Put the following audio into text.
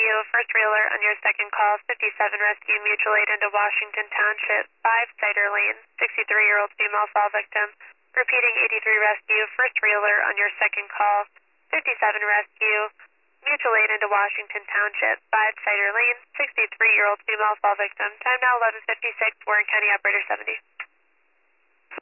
rescue, first reeler on your second call, 57 rescue, mutual aid into Washington Township, 5 Cider Lane, 63-year-old female fall victim. Repeating 83 rescue, first reeler on your second call, 57 rescue, mutual aid into Washington Township, 5 Cider Lane, 63-year-old female fall victim. Time now 11:56, Warren County Operator 70.